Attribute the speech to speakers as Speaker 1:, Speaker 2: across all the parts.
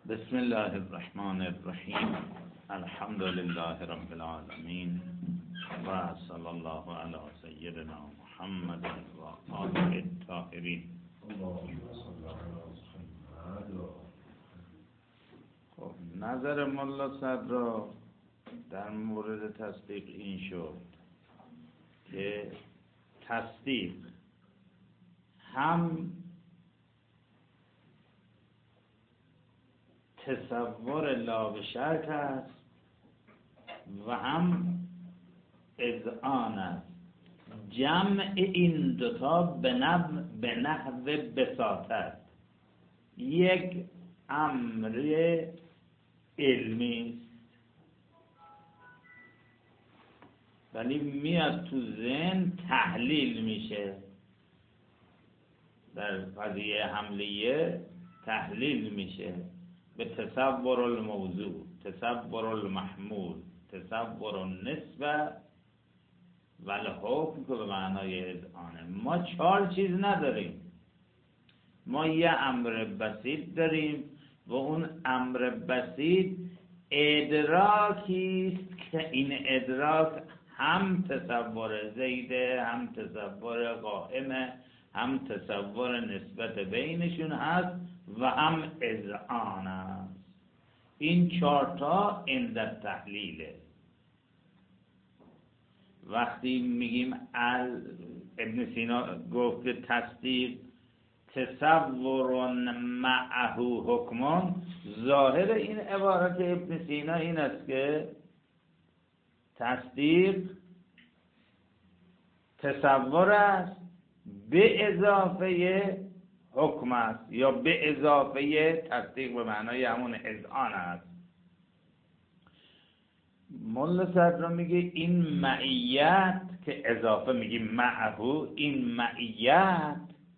Speaker 1: بسم الله الرحمن الرحیم. الحمد لله رب العالمین و صلی الله علی سیدنا محمد و آله الطاهرین. خب نظر ملا صدر در مورد تصدیق این شد که تصدیق هم تصور لا به شرط است و هم اذعان است. جمع این دوتا به نحو بساطت یک امر علمی است، ولی میاد تو ذهن تحلیل میشه. در قضیه حملیه تحلیل میشه به تصور الموضوع، تصور المحمول، تصور النسبه و الحکم که به معنای اذعانه. ما 4 چیز نداریم. ما یه امر بسیط داریم و اون امر بسیط ادراکی است که این ادراک هم تصور زیده، هم تصور قائمه، هم تصور نسبت بینشون هست و هم اذعان است. این 4 تا عند تحلیله. وقتی میگیم ابن سینا گفت تصدیق تصور معه حکمان، ظاهر این عبارت ابن سینا این است که تصدیق تصور است به اضافه حکم است یا به اضافه تصدیق به معنای همون اذعان است. ملا صدر میگه این معیت که اضافه میگیم معه، این معیت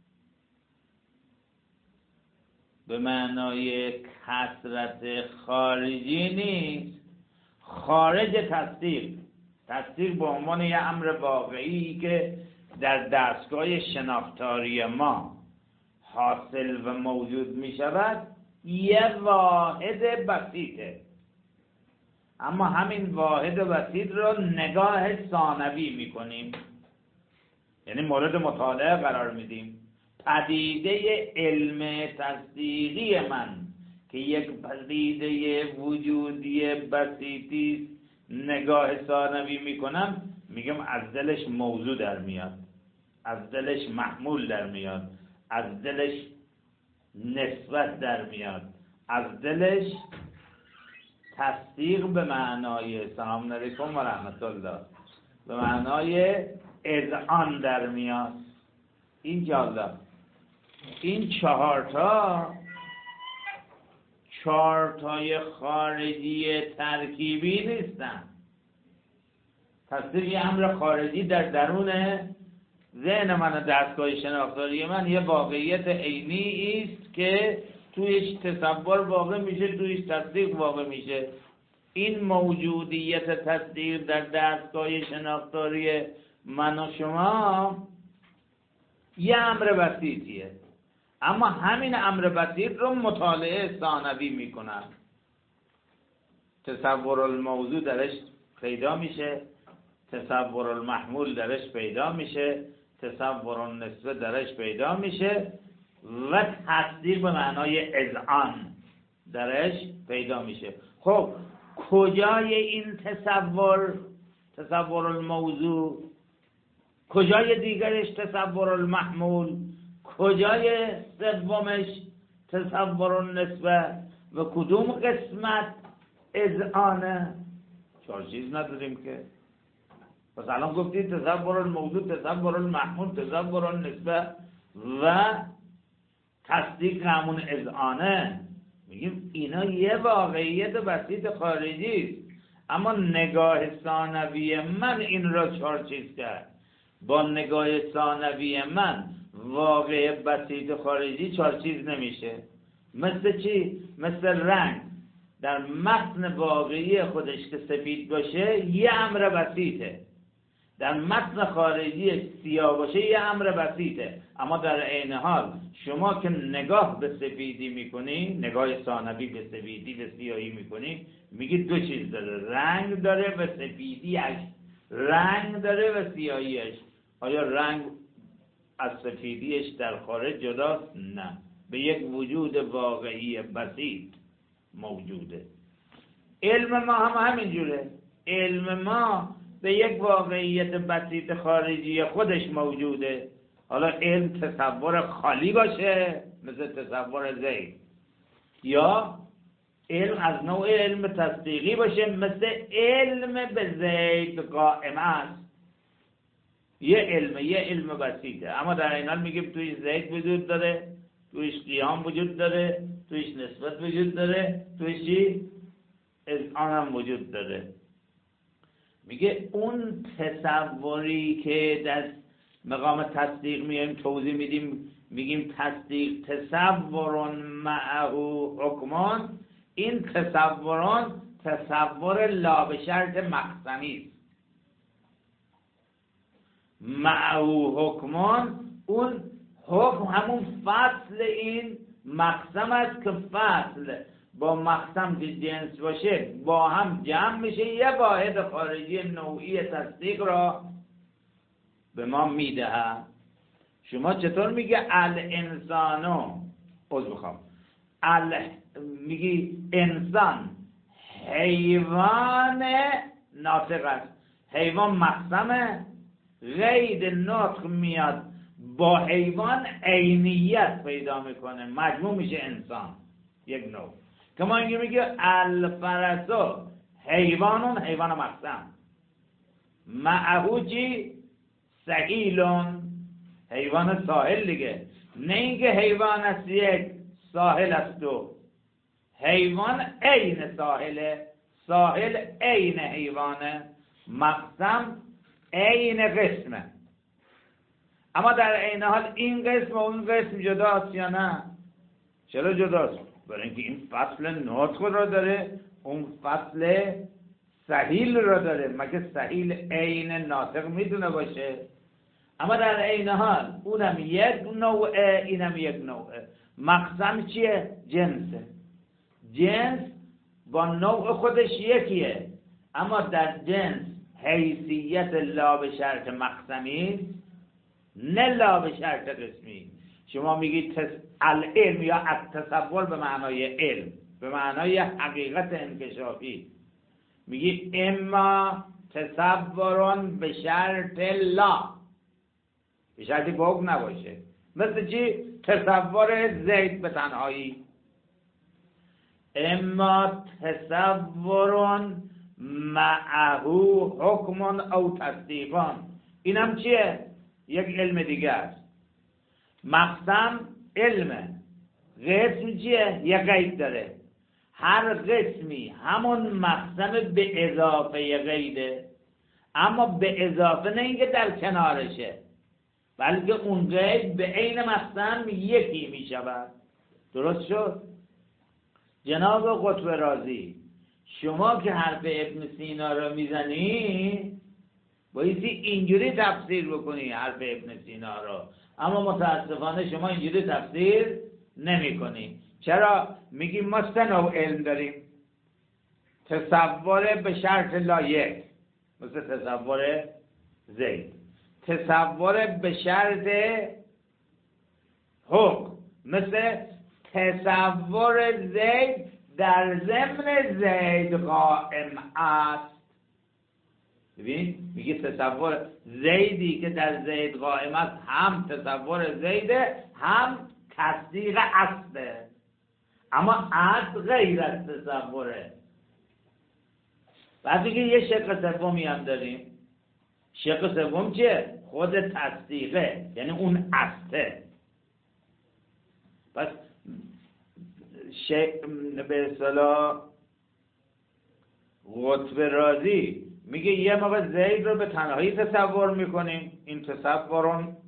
Speaker 1: به معنای کثرت خارجی نیست، خارج تصدیق. تصدیق به عنوان یه امر واقعی که در دستگاه شناختاری ما حاصل و موجود می شود یه واحد بسیطه، اما همین واحد بسیط رو نگاه ثانوی می کنیم، یعنی مورد مطالعه قرار میدیم. پدیده علم تصدیقی من که یک پدیده وجودی بسیطی نگاه ثانوی می کنم، میگم از دلش موضوع در میاد، از دلش محمول در میاد، از دلش نسبت در میاد، از دلش تصدیق به معنای سلام علیکم و رحمت الله به معنای اذعان در میاد. این جالب. این 4 تا 4 تای خارجی ترکیبی نیستن. تصدیق یه امر خارجی در درون ذهن من و دستگاه شناختاری من یه واقعیت عینی است که تویش تصور واقع میشه، تویش تصدیق واقع میشه. این موجودیت تصدیق در دستگاه شناختاری من و شما یه امر بسیطیه، اما همین امر بسیط رو مطالعه ثانوی میکنن. تصور الموضوع درش پیدا میشه، تصور المحمول درش پیدا میشه، تصور النسبه درش پیدا میشه و تصدیق به معنای اذعان درش پیدا میشه. خب کجای این تصور الموضوع، کجای دیگرش تصور المحمول، کجای سومش تصور النسبه و کدوم قسمت اذعانه؟ 4 چیز نداریم که. پس الان گفتید تصور الموضوع، تصور المحمول، تصور النسبه و تصدیق همون اذعانه. میگیم اینا یه واقعیت بسیط خارجی است، اما نگاه ثانوی من این را 4 چیز کرد. با نگاه ثانوی من واقع بسیط خارجی 4 چیز نمیشه. مثل چی؟ مثل رنگ در متن واقعی خودش که سفید باشه یه امر بسیطه، در متن خارجی سیاه باشه یه امر بسیطه، اما در عین حال شما که نگاه به سفیدی میکنی، نگاه ثانوی به سفیدی به سیاهی میکنی، میگی دو چیز داره، رنگ داره و سفیدیش، رنگ داره و سیاهیش. آیا رنگ از سفیدیش در خارج جداست؟ نه، به یک وجود واقعی بسیط موجوده. علم ما هم همینجوره، علم ما به یک واقعیت بسیط خارجی خودش موجوده. حالا علم تصور خالی باشه مثل تصور زید، یا علم از نوع علم تصدیقی باشه مثل علم به زید قائم است. یه علم بسیطه، اما در این حال میگیم توی زید وجود داره، تویش قیام وجود داره، تویش نسبت وجود داره، تویش چی؟ اذعان هم وجود داره. میگه اون تصوری که در مقام تصدیق میایم توضیح میدیم، میگیم تصدیق تصورون معه حکمان، این تصورون تصور لا به شرط مقسمی است. معه حکمان، اون حکم همون فصل این مقسم است که فصل با مقسم که جنس باشه با هم جمع میشه، یه واحد خارجی نوعی تصدیق را به ما میده. شما چطور میگه الانسانو میگی انسان حیوان ناطق است، حیوان مقسمه، غید نطق میاد با حیوان عینیت پیدا میکنه، مجموع میشه انسان یک نوع. که ما اینجا میگه الفرسو حیوانون، حیوان مقسم، معهو چی؟ سهیلون، حیوان ساحل دیگه، نه اینکه حیوان است یک ساحل است دو، حیوان عین ساحله، ساحل عین حیوانه، مقسم عین قسمه. اما در عین حال این قسم و اون قسم جداست یا نه؟ چرا جداست؟ برای اینکه این فصل نطق را داره، اون فصل سهیل را داره. مگه سهیل عین ناطق میتونه باشه؟ اما در عین حال اونم یک نوعه، اینم یک نوعه. مقسم چیه؟ جنسه. جنس با نوع خودش یکیه، اما در جنس حیثیت لا به شرط مقسمی، نه لا به شرط قسمی. شما میگید العلم یا التصور به معنای علم، به معنای حقیقت انکشافی، میگی اما تصورون به شرط لا، به شرطی بوگ نباشه. مثل چی؟ تصور زید به تنهایی. اما تصورون معهو حکمون او تصدیقان، اینم چیه؟ یک علم دیگه است. مقسم علمه، قسم چیه؟ یک قید داره. هر قسمی همون مقسم به اضافه قیده، اما به اضافه نه اینکه در کنارشه، بلکه اون قید به عین مقسم یکی می شود. درست شد؟ جناب قطب رازی، شما که حرف ابن سینا رو میزنی بایستی اینجوری تفسیر بکنی حرف ابن سینا رو، اما متاسفانه شما اینجوری تفسیر نمی کنی. چرا؟ میگی ما سه نوع علم داریم. تصور به شرط لایق مثل تصور زید، تصور به شرط حکم مثل تصور زید در ضمن زید قائم است. ببین میگه تصور زیدی که در زید قائم است هم تصور زیده هم تصدیق اصله، اما اصل غیر از تصوره. بعد دیگه یه شق سومی هم داریم. شق سوم چیه؟ خود تصدیقه، یعنی اون اصله. پس به اصطلاح قطب رازی میگه یه موقع زید رو به تنهایی تصور میکنیم، این تصورون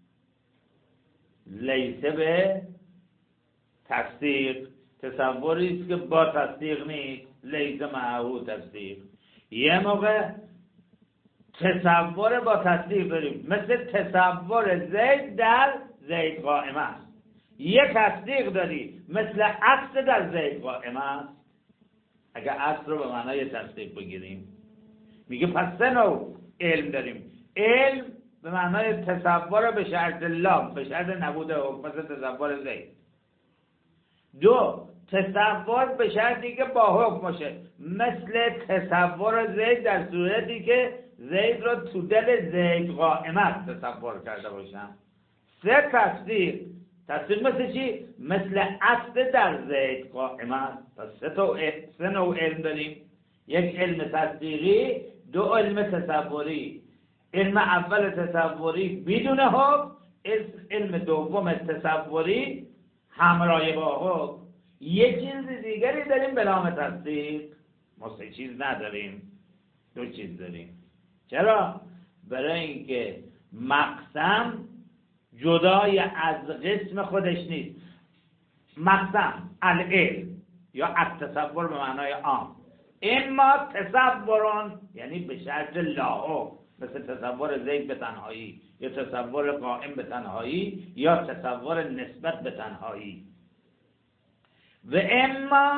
Speaker 1: لیسه به تصدیق، تصوری است که با تصدیق نیست، لیسه معهو تصدیق. یه موقع تصور با تصدیق داریم، مثل تصور زید در زید قائم است. یک تصدیق داری مثل اصل در زید قائم است. اگر اصل رو به معنای تصدیق بگیریم میگه پس سه نوع علم داریم. علم به معنای تصور به شرط لام، به شرط نبود حکم، مثل تصور زید. دو، تصور به شرطی که با حکم باشه، مثل تصور زید در صورتی که زید رو تو دل زید قائمت تصور کرده باشم. سه، تصدیق مثل چی؟ مثل اصل در زید قائمت. پس سه نوع علم داریم، یک علم تصدیقی، دو علم تصوری. علم اول تصوری بدون حکم، علم دوم تصوری همراه با حکم. یک چیز دیگری داریم به نام تصدیق. ما سه چیز نداریم، دو چیز داریم. چرا؟ برای اینکه مقسم جدای از قسم خودش نیست. مقسم العلم یا التصور به معنای عام، اما تصورون یعنی به شرط لاحق، مثل تصور زید به تنهایی یا تصور قائم به تنهایی یا تصور نسبت به تنهایی. و اما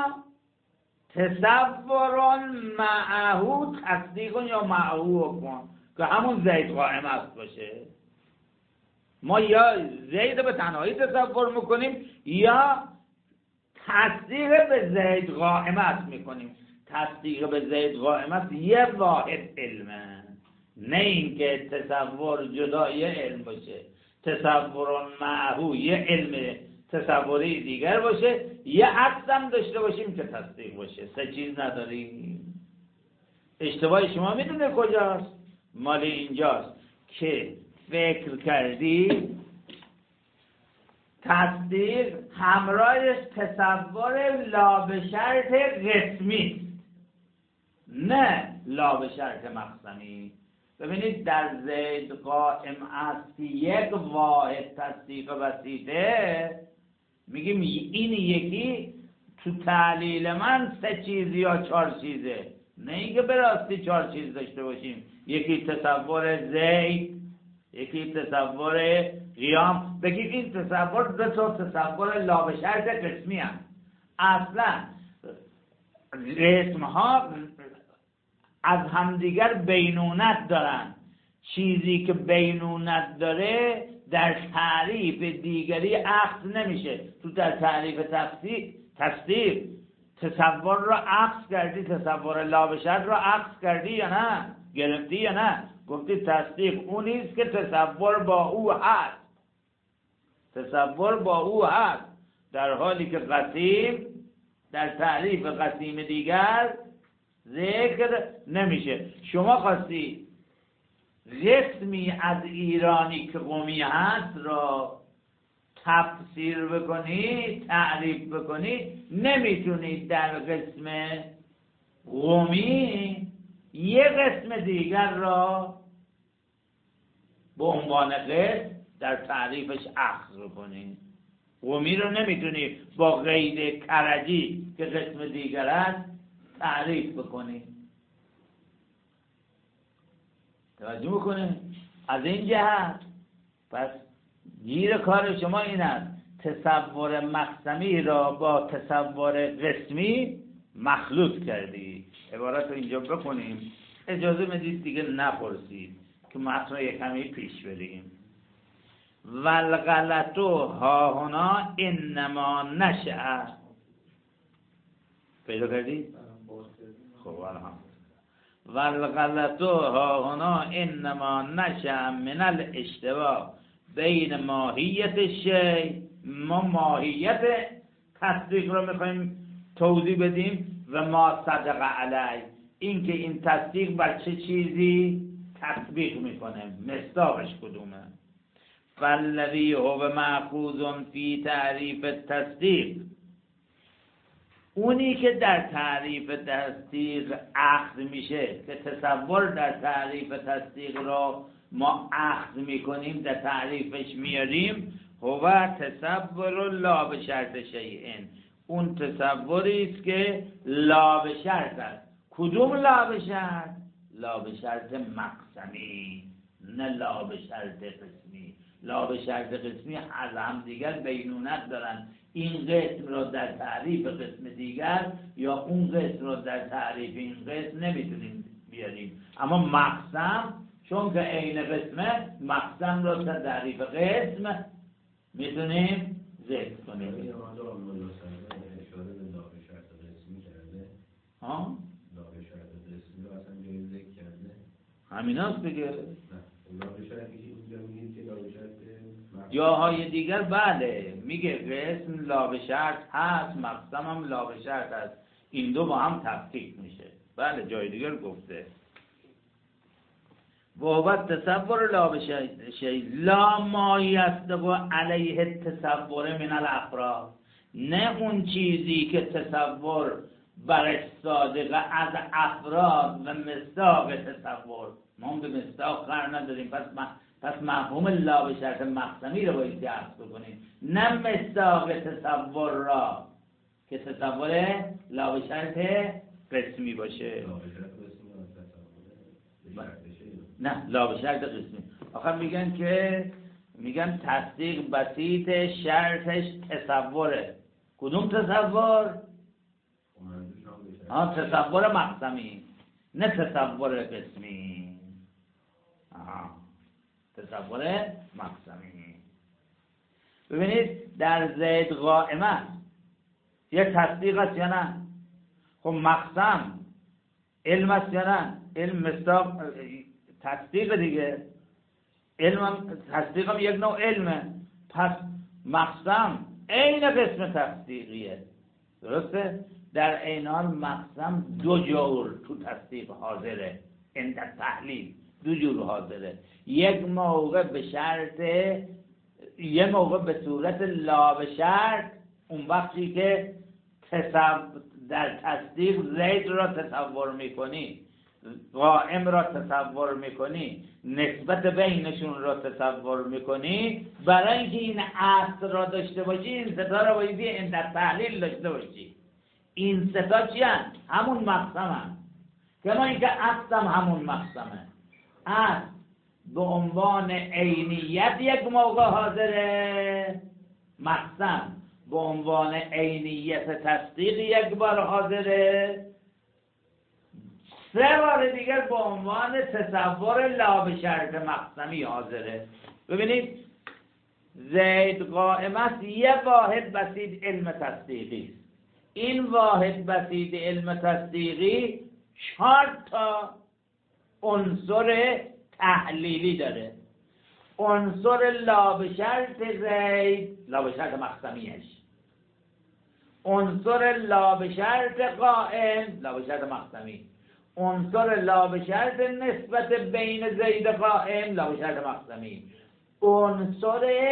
Speaker 1: تصورون معهو تصدیقون یا معهو کن که همون زید قائم است باشه. ما یا زید به تنهایی تصور میکنیم یا تصدیق به زید قائمت میکنیم. تصدیق به زید قائمت یه واحد علمه، نه اینکه تصور جدای علم باشه. تصور معهو یه علم تصوری دیگر باشه، یه عکسم داشته باشیم که تصدیق باشه. سه چیز نداریم. اشتباه شما میدونه کجاست؟ مال اینجاست که فکر کردی تصدیق همراهش تصور لا به شرط قسمی، نه لا به شرط مقسمی. ببینید در زید قائم است یک واحد تصدیق بسیطه، میگیم این یکی تو تعلیل من سه چیز یا چهار چیزه، نه اینکه به راستی چهار چیز داشته باشیم. یکی تصور زید، یکی تصور قیام. بگید این تصور دو تا تصور لا به شرط قسمی هست. اصلا قسم ها از همدیگر بینونت دارن. چیزی که بینونت داره در تعریف دیگری اخذ نمیشه. تو در تعریف تصدیق تصور رو اخذ کردی، تصور لا به شرط رو اخذ کردی یا نه؟ گرفتی یا نه؟ گفتی تصدیق اونیست که تصور با او هست. تصور با او هست، در حالی که قسیم در تعریف قسیم دیگر ذکر نمیشه. شما خواستی قسمی از ایرانی که قومی هست را تفسیر بکنی، تعریف بکنی، نمیتونی در قسم قومی یه قسم دیگر را به عنوان قسم در تعریفش اخذ بکنی. قومی رو نمیتونی با قید کرجی که قسم دیگر است تعریف بکنی. توجه بکنه. از این جهت پس گیر کار شما این است تصور مقسمی را با تصور قسمی مخلوط کردی. عبارت رو اینجا بکنیم. اجازه بدید دیگه نپرسید که متن رو یک کمی پیش بریم. والغلط ها هنا انما نشأ. پیدا کردید؟ خب الحمد. والغلط ها هنا انما نشأ من الاشتباه بین ماهیت شی. ما ماهیت تصدیق رو میخوایم توضیح بدیم و ما صدق علی، اینکه این تصدیق بر چه چیزی تطبیق میکنه، مصداقش کدومه. فالذی هو مأخوذ فی تعریف تصدیق، اونی که در تعریف تصدیق اخذ میشه، که تصور در تعریف تصدیق را ما اخذ میکنیم، در تعریفش میاریم، هو تصور لا به شرط شیئن، اون تصوری است که لا به شرط است. کدوم لا به شرط؟ لا به شرط مقسمی، نه لا به شرط قسمی. لا به شرط قسمی از هم دیگر بینونت دارن، این قسم را در تعریف قسم دیگر یا اون قسم را در تعریف این قسم نمیتونیم بیاریم. اما مقسم چون که عین قسمه، مقسم را در تعریف قسم میتونیم ذکر کنیم.
Speaker 2: اشاره به لا به شرط قسمی کرده. لا به شرط قسمی رو اصلا جایی ذکر کرده.
Speaker 1: همین هست دیگه.
Speaker 2: نه لا به شرطی که اینجا میگید که لا به شرط
Speaker 1: جاهای دیگر بله میگه قسم لا به شرط هست، مقسم هم لا به شرط هست، این دو با هم تفکیک میشه. بله جای دیگر گفته وابد تصور لا به شرط لا ما یصدق علیه تصور من الافراد، نه اون چیزی که تصور برش صادقه از افراد و مصداق تصور. ما به مصداق قرار نداریم، پس مفهوم لا به شرط مقسمی رو باید درس بکنیم، نه مصداق تصور را که تصور لا به شرط قسمی باشه. نه لا به شرط قسمی. آخر میگن تصدیق بسیط شرطش تصوره. کدوم تصور؟ تصور مقسمی، نه تصور قسمی. تصور مقسمی. ببینید در زید قائم است، یه تصدیق است یا نه؟ خب مقسم علم است یا نه؟ علم مصداق تصدیق دیگه، علم تصدیق هم یک نوع علمه. پس مقسم عین قسم تصدیقیه، درسته؟ در عین حال مقسم دو جور تو تصدیق حاضره، این در تحلیل دو جور حاضره. یک موقع به شرط، یه موقع به صورت لا به شرط، اون وقتی که در تصدیق زید را تصور میکنی، قائم را تصور میکنی، نسبت بینشون را تصور میکنی، برای اینکه این اصل را داشته باشی این ستا را باید این در تحلیل داشته باشی. این ستا چی هست؟ همون مقسم هست، کما اینکه اصل هم همون مقسمه. اصل به عنوان عینیت یک موقع حاضره، مقسم به عنوان عینیت تصدیق یک بار حاضره، سه بار دیگر به عنوان تصور لا به شرط مقسمی حاضره. ببینید زید قائم است، یه واحد بسیط علم تصدیقی است. این واحد بسیط علم تصدیقی 4 تا عنصر تحلیلی داره. عنصر لا به شرط زید، لا به شرط مقسمیش، عنصر لا به شرط قائم، لا به شرط مقسمی، عنصر لا به شرط نسبت بین زید قائم، لا به شرط مقسمی، عنصر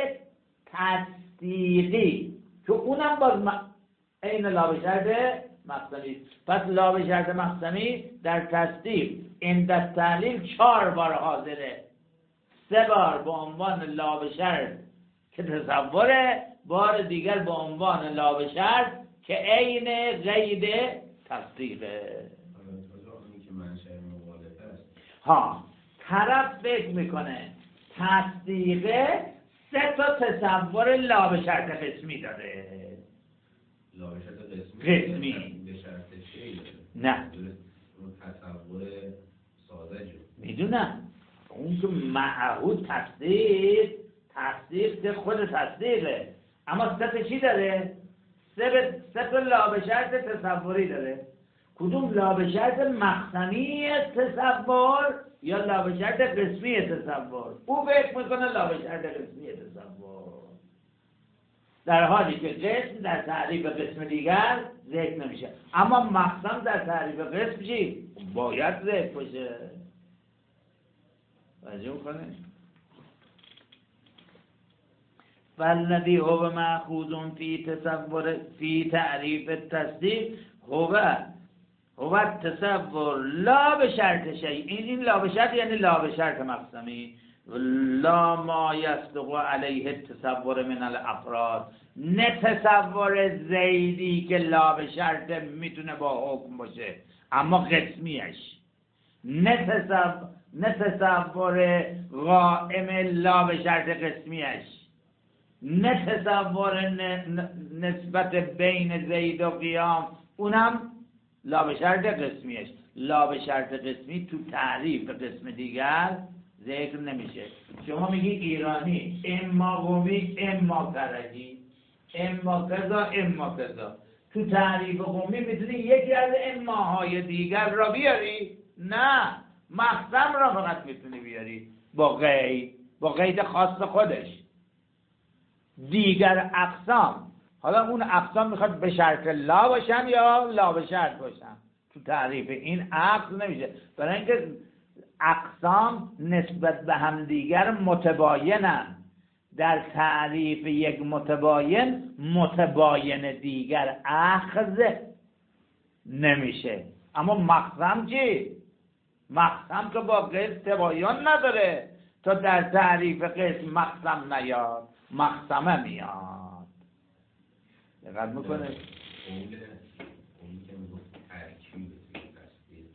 Speaker 1: تصدیقی که اونم باز عین لا به شرط مقسمی. پس لا به شرط مقسمی در تصدیق این در تحلیل 4 بار حاضره، 3 بار به عنوان لا به شرط که تصوره، بار دیگر به عنوان لا به شرط که عین قید تصدیقه. طرف فکر میکنه تصدیقه 3 تا تصور لا به شرط قسمی داره.
Speaker 2: لا به شرط
Speaker 1: قسمی
Speaker 2: به شرط چی؟
Speaker 1: نه
Speaker 2: تصور ساده جو
Speaker 1: میدونم اون که معهود تصدیق که خود تصدیقه، اما 3 تا چی داره؟ 3 تا لا به شرط تصوری داره. کدوم؟ لا به شرط مقسمی تصور یا لا به شرط قسمی تصور؟ او فکر میکنه لا به شرط قسمی تصور، در حالی که قسم در تعریف قسم دیگر ذکر نمیشه. اما مقسم در تعریف قسم چی؟ باید ذکر باشه. توجه کنه. والذی هو مأخوذ فی تعریف التصدیق هو تصور لا به شرط شیء. این لا به شرط یعنی لا به شرط مقسمی. لا ما یصدق علیه تصور من الافراد، نه تصور زیدی که لا به شرط میتونه با حکم باشه اما قسمیش. نه تصور قائم لا به شرط قسمیش، نه تصور نسبت بین زید و قیام، اونم لا به شرط قسمیش. لا به شرط قسمی تو تعریف قسم دیگر ذکر نمیشه. شما میگی ایرانی اما قومی اما کرجی اما کذا اما کذا، تو تعریف قومی میتونی یکی از اماهای دیگر را بیاری؟ نه، مقسم را فقط میتونی بیاری با قید خاص خودش. دیگر اقسام، حالا اون اقسام میخواد به شرط لا باشن یا لا به شرط باشن، تو تعریف این عقل نمیشه، برای اینکه اقسام نسبت به هم دیگر متباینن. در تعریف یک متباین دیگر اخذ نمیشه. اما مقسم چی؟ مقسم که با قسم تباین نداره، تا در تعریف قسم مقسم نیاد، مقسمه میاد. دقت میکنه؟
Speaker 2: اون که میگفت ترکیب تصدیق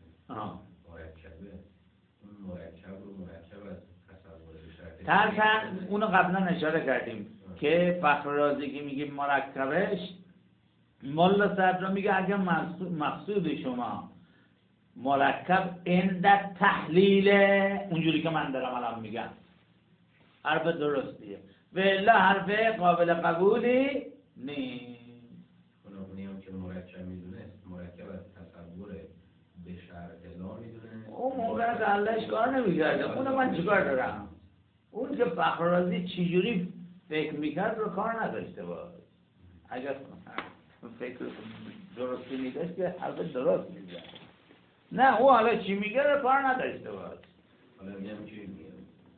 Speaker 2: مرکبه، اون مرکب از تصور شرط
Speaker 1: اونو قبلا اشاره کردیم که فخر رازی که میگه مرکبش، مولا صدرا میگه اگر مقصود شما مرکب اندت تحلیل، اونجوری که من دارم الان میگم حرف درستیه، ولی حرف قابل قبولی نیست.
Speaker 2: اونی هم که مرکب میدونه مرکب از تصور به شرط لا میدونه،
Speaker 1: اون موقع دلش کار نمیکرده. اونو من چیکار دارم؟ اون که فخر رازی چجوری فکر میکرد رو کار نداشته باز. اگر فکر درستی میداشت که حرف درست میزد. نه او حالا چی میگه رو کار نداشته باز.
Speaker 2: حالا میگم چی میگم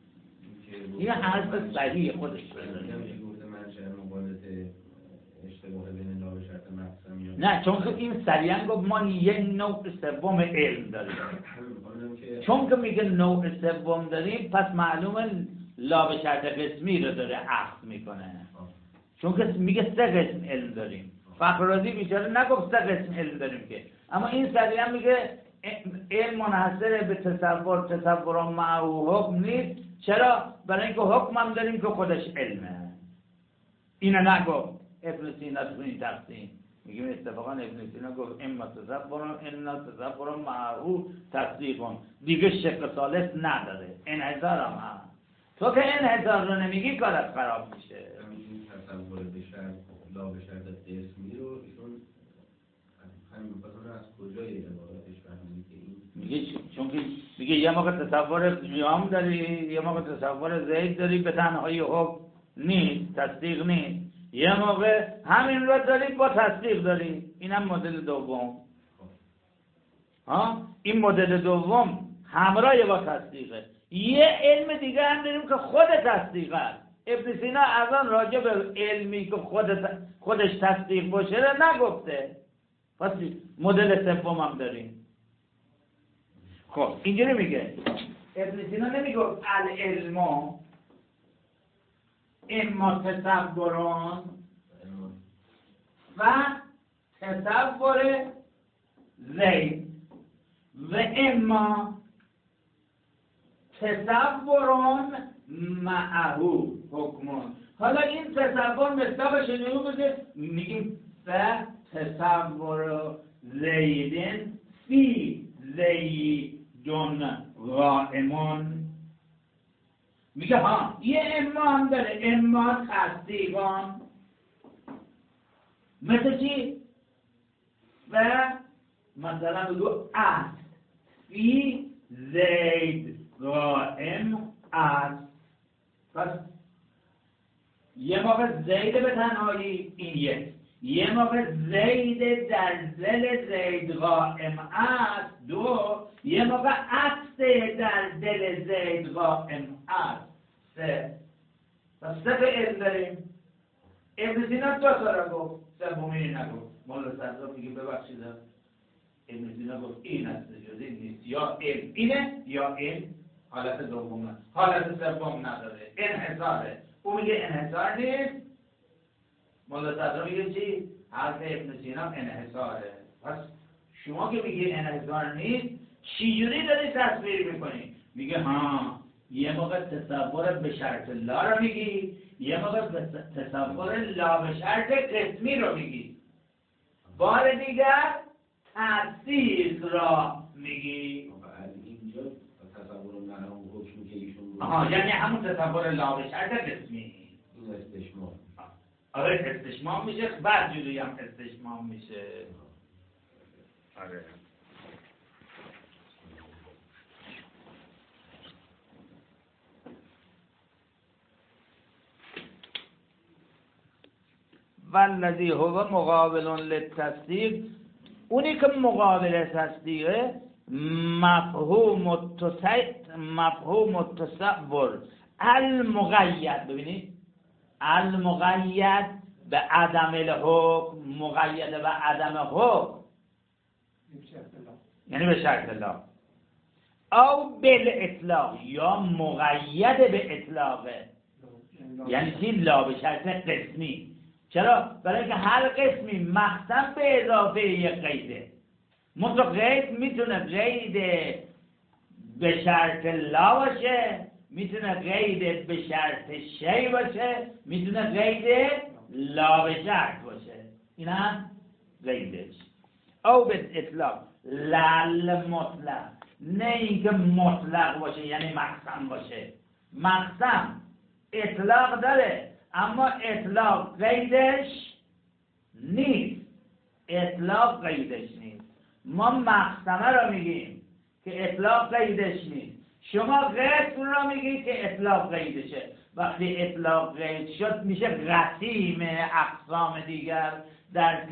Speaker 1: این حرف صحیح خودش
Speaker 2: من چه مبالغه اشتباه بین لا به شرط مقسم یا
Speaker 1: نه، چون که این سریعا گفت ما یه نوع سوم علم داریم. چون که میگه نوع سوم داریم پس معلومه لا به شرط قسمی رو داره اخذ میکنه، چون که میگه سه قسم علم داریم. فخر رازی بیچاره نگفت سه قسم علم داریم که، اما این سریعا میگه علم منحصر به تصور معه حکم نیست. چرا؟ برای اینکه حکم هم داریم که خودش علمه. اینو نگفت ابن سینا تو این تقسیم. میگیم اتفاقا ابن سینا گفت اما تصور معه تصدیق، دیگه شق ثالث نداره، انحصار هم هست. تو که انحصار رو نمیگی کارت خراب میشه.
Speaker 2: این تصور به شرط لا به شرط قسمی رو ایشون همین مثلا از کجای عباراتش فهمیدی که این
Speaker 1: میگه؟ چون که میگه یه موقع تصور قیام داری، یه موقع تصور زید داری به تنهایی حکم نیست، تصدیق نیست، یه موقع همین رو داری با تصدیق داری. اینم مدل دوم. این مدل دوم همراه با تصدیقه. یه علم دیگه هم داریم که خود تصدیقه. ابن سینا از آن راجع به علمی که خودش تصدیق باشه رو نگفته، پس مدل سوم هم داریم. خب اینجوری میگه ابن سینا نمیگه العلم اما تصورون و تصور زید و اما تصورون معهو حکمون. حالا این تصور مصداقش نمو بده، میگیم و تصور زیدن فی زیدون قائمون. میگه ها یه اما هم داره، اما تصدیقان. مثل چی؟ و مثلا بگو است فی زید قائم است. پس یه موقع زید به تنهایی این یه موقع زید در دل زید قائم است دو، یه موقع است در دل زید قائم است سه. پس سه به علم داریم. ابن سینا دو تا را گفت، سومی نگفت. مولا صدرا میگه ببخشید ابن سینا گفت این است جز این نیست، یا علم اینه یا علم حالت دومه، حالت سوم نداره، انحصاره. او میگه انحصار نیست، مولا صدرا میگه چی؟ حرف ابن سینا انحصاره. پس شما که میگه انحصار نیست، چجوری داری تصویر میکنی؟ میگه ها یه موقع تصور به شرط لا رو میگی، یه موقع تصور لا به شرط قسمی رو میگی، بار دیگر تأثیر را میگی.
Speaker 2: اینجا تصور معنا و حکمی که ایشون
Speaker 1: یعنی همون تصور لا به شرط قسمی،
Speaker 2: این استشمام.
Speaker 1: آره استشمام میشه، بعد جوری هم استشمام میشه. آره والذی هو مقابل للتصدیق، اونی که مقابل تصدیقه مفهوم التصور المقید. ببینید المقید به عدم الحکم، مقید به عدم حکم یعنی به شرط الله، او بالاطلاق یا مقید به اطلاقه یعنی چی؟ لا به شرط قسمی. چرا؟ برای اینکه هر قسمی مقسم به اضافه یک قیده. مطلق قید میتونه قید به شرط لا باشه، میتونه قید به شرط شی باشه، میتونه قید لا به شرط باشه. این هم قیدش. او به اطلاق لل مطلق، نه اینکه مطلق باشه یعنی مقسم باشه. مقسم اطلاق داره اما اطلاق قیدش نیست. اطلاق قیدش نیست. ما مقسمه رو میگیم که اطلاق قیدش نیست، شما قسم رو میگید که اطلاق قیدشه. وقتی اطلاق قید شد میشه قسیم اقسام دیگر. در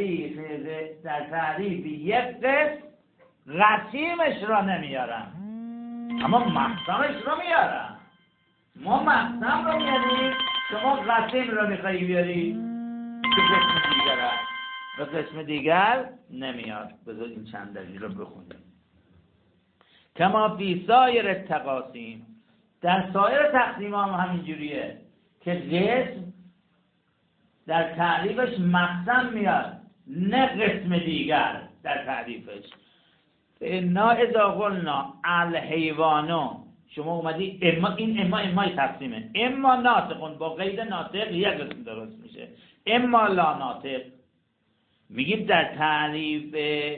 Speaker 1: تعریف یک قسم قسیمش رو نمیارم اما مقسمش رو میارم. ما مقسم رو میاریم، شما قسیم رو میخوایی بیاری که قسم دیگر هست و قسم دیگر نمیاد. بذار این چند دلیل رو بخونیم. کما فی سایر تقاسیم، در سایر تقسیم هم همین جوریه که قسم در تعریفش مقسم میاد نه قسم دیگر در تعریفش. انا اذا قلنا الحیوانو، شما اومدی امای تقسیمه، اما ناطقون با قید ناطق یک قسم درست میشه، اما لا ناطق. میگیم در تعریف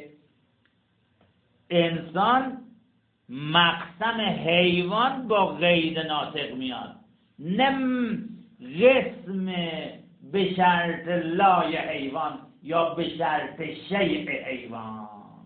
Speaker 1: انسان مقسم حیوان با قید ناطق میاد، نه قسم به شرط لای حیوان یا به شرط شیء حیوان.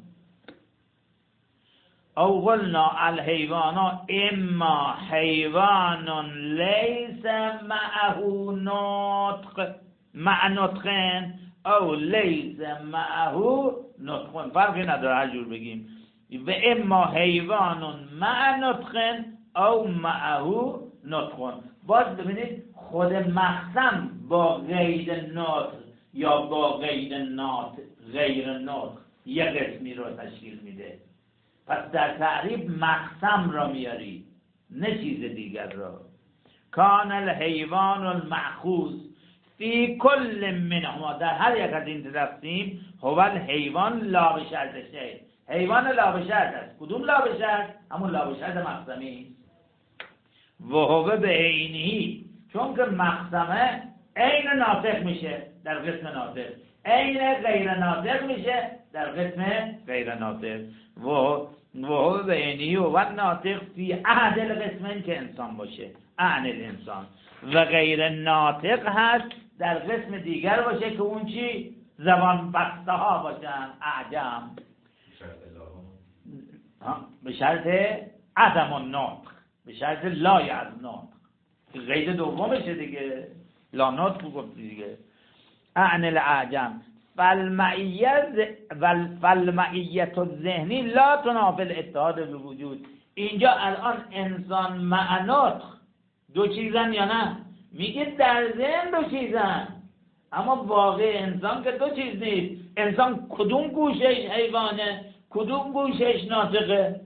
Speaker 1: او قلنا الحیوان اما حیوان لیس معه نطق مع نطقن او لیس معه نطقن، فرقی نداره هر جور بگیم. و اما حیوان مع نطقن او معه نطقن. باز ببینید خود مقسم با قید نطق یا با قید نطق غیر نطق یک قسمی رو تشکیل میده. پس در تعریف مقسم را میاری نه چیز دیگر را. کان الحیوان المأخوذ فی کل منهما، در هر یک از این تقسیم هو الحیوان لا به شرط شی، حیوان لا به شرط است. کدوم لا به شرط؟ همون لا به شرط مقسمی. و هو به عینی، چون که مقسمه عین ناطق میشه در قسم ناطق، عین غیر ناطق میشه در قسم غیر ناطق. و هو به عینی و ناطق فی احد القسمین که انسان باشه، عن الانسان، و غیر ناطق هست در قسم دیگر باشه که اون چی؟ زبان بسته ها باشن، اعجم، به شرط عدم النطق، به شرط لای از نطق که قید دومشه دیگه، لا نطق گفتی دیگه. عن الاعجم فالمعیت الذهنی لا تنافی الاتحاد الوجود. اینجا الان انسان مع نطق دو چیزن یا نه؟ میگه در ذهن دو چیزن، اما واقع انسان که دو چیز نیست. انسان کدوم گوشش حیوانه، کدوم گوشش ناطقه؟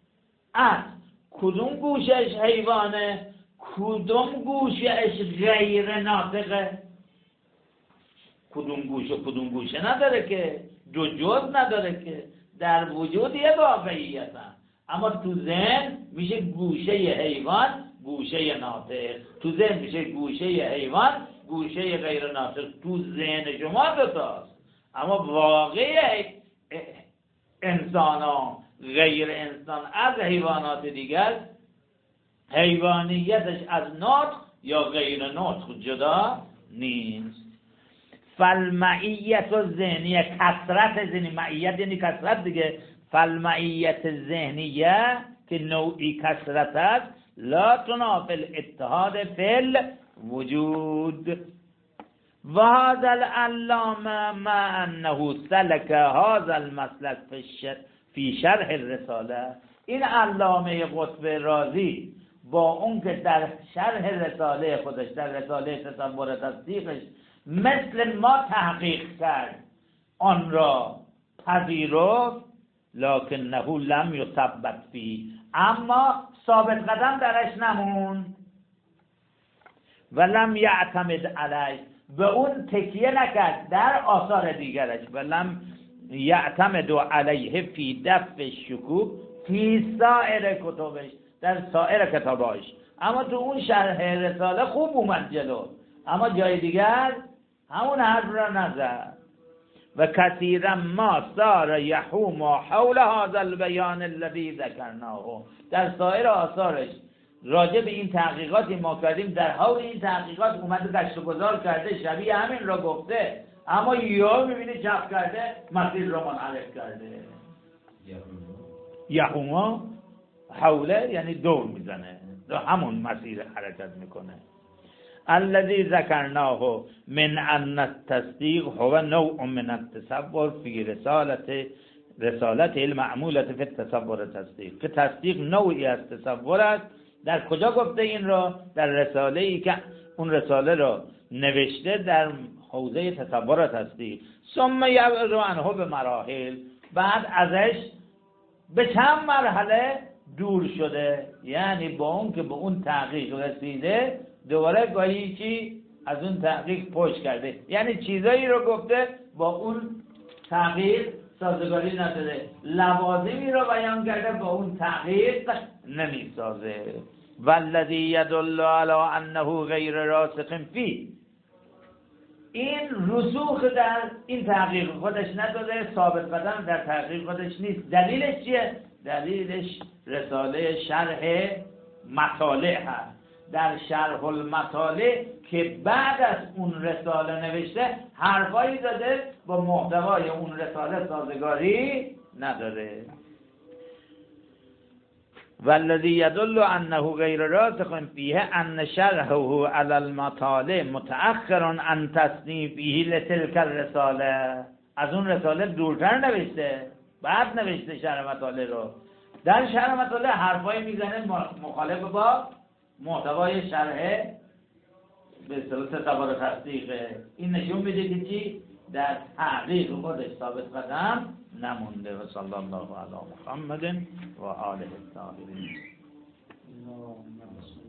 Speaker 1: کدوم گوشش حیوانه، کدوم گوشش غیر ناطقه؟ کدوم گوشه نداره که، دو جز نداره که. در وجود یه واقعیتن، اما تو ذهن میشه گوشه حیوان گوشه ناطق، تو ذهن میشه گوشه حیوان گوشه غیر ناطق. تو ذهن شما دوتاست، اما واقع انسان ها غیر انسان از حیوانات دیگر حیوانیتش از نطق یا غیر نطق جدا نیست. فالمعیت و ذهنیه، کثرت ذهنی، معیت یعنی کثرت دیگه، فالمعیت ذهنیه که نوعی کثرت است لا تنافی الاتحاد فی الوجود. و هذا العلامه مع انه سلك هذا المسلك فی شرح الرساله، این علامه قطب رازی با اون که در شرح رساله خودش، در رساله تصور تصدیقش مثل ما تحقیق کرد، آن را پذیرفت، لکنه لم یثبت فی، اما ثابت قدم درش نموند، و لم یعتمد علیه، به اون تکیه نکرد در آثار دیگرش، و لم یعتمد علیه فی دفع شکوک فی سایر کتبش، در سایر کتاباش. اما تو اون شرح رساله خوب اومد جلو، اما جای دیگر همون حرف را نزد. و کثیرا ما صار یحوم حول هذا البیان الذی ذکرناه، در سایر آثارش راجع به این تحقیقاتی ما کردیم، در حول این تحقیقات اومده گشت و گذار کرده، شبیه همین را گفته، اما یا میبینی چپ کرده، مسیر را منحرف کرده. یحوم حوله یعنی دور میزنه، همون مسیر حرکت میکنه. الذي ذكرناه من ان التصديق هو نوع من التصور في رسالته المعمولة في التصور التصديق، که تصدیق نوعی از تصور است. در کجا گفته این را؟ در رساله ای که اون رساله را نوشته در حوزه تصور تصدیق. ثم یبعد عنه به مراحل، بعد ازش به چند مرحله دور شده، یعنی با اون که به اون تحقیق رسیده دوباره گاهی چی از اون تحقیق پشت کرده، یعنی چیزایی رو گفته با اون تحقیق سازگاری نداره، لوازمی رو بیان کرده با اون تحقیق نمی سازه. والذی یدل علی انه غیر راسخ فی، این رسوخ در این تحقیق خودش نداره، ثابت قدم در تحقیق خودش نیست. دلیلش چیه؟ دلیلش رساله شرح مطالع هست. در شرح المطالع که بعد از اون رساله نوشته حرفایی داده با محتوای اون رساله سازگاری نداره. والذی یدل انه غیر راسخ فیه ان شرحه علی المطالع متأخر عن تصنیفه لتلک الرساله، از اون رساله دورتر نوشته، بعد نوشته شرح مطالع رو. در شرح مطالع حرفایی میزنه مخالف با محتوای شرح به اصطلاح تصور تصدیقه. این نشون میده که چی؟ در تحقیق خودش ثابت قدم نمونده. و صلی الله علی محمد و آله الطاهرین.